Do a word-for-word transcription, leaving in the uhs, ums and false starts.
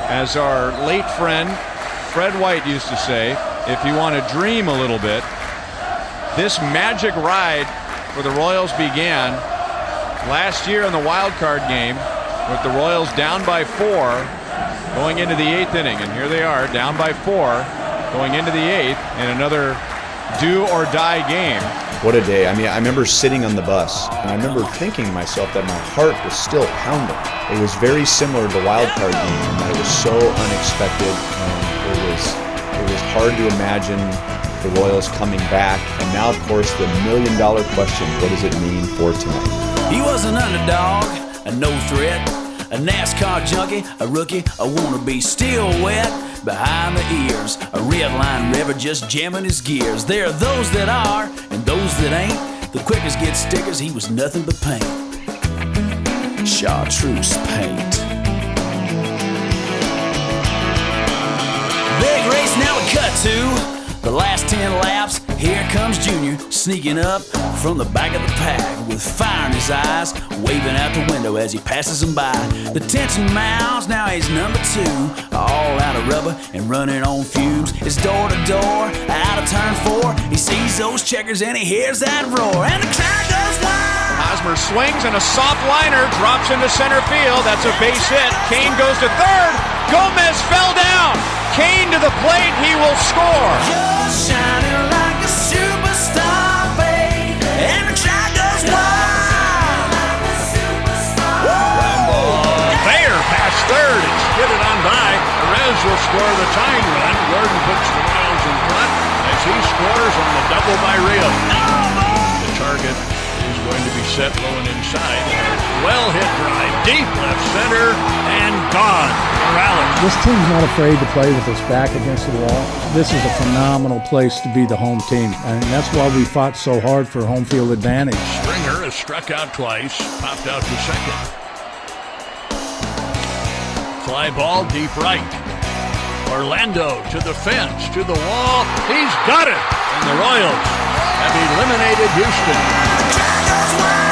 As our late friend Fred White used to say, if you want to dream a little bit, this magic ride for the Royals began last year in the wild card game with the Royals down by four going into the eighth inning. And here they are down by four going into the eighth in another do or die game. What a day. I mean, I remember sitting on the bus, and I remember thinking to myself that my heart was still pounding. It was very similar to the wild card game, and that it was so unexpected. Um, it was it was hard to imagine the Royals coming back. And now, of course, the million dollar question, what does it mean for tonight? He was an underdog, a no threat, a NASCAR junkie, a rookie, a wannabe, still wet behind the ears, a red line river just jamming his gears. There are those that are and those that ain't. The quickest get stickers, he was nothing but paint. Chartreuse paint. Big race, now we cut to the last ten laps. Here comes Junior sneaking up from the back of the pack with fire in his eyes, waving out the window as he passes them by. The tension mounts, now he's number two, all out of rubber and running on fumes. It's door to door, out of turn four. He sees those checkers and he hears that roar, and the crowd goes wild. Hosmer swings and a soft liner drops into center field. That's a base hit. Kane goes to third. Gomez fell down. Kane to the plate. He will score. You're shining like a superstar, baby, and the crowd goes wild. Ground ball. Thayer past third. It's hit it on by. Perez will score the tying run. Gordon puts the Royals in front as he scores on the double by Rio. The target is going to be set low and inside. Well hit drive, deep left center, and gone. Morales. This team's not afraid to play with its back against the wall. This is a phenomenal place to be the home team, and that's why we fought so hard for home field advantage. Springer has struck out twice, popped out to second. Fly ball deep right. Orlando to the fence, to the wall. He's got it, and the Royals have eliminated Houston.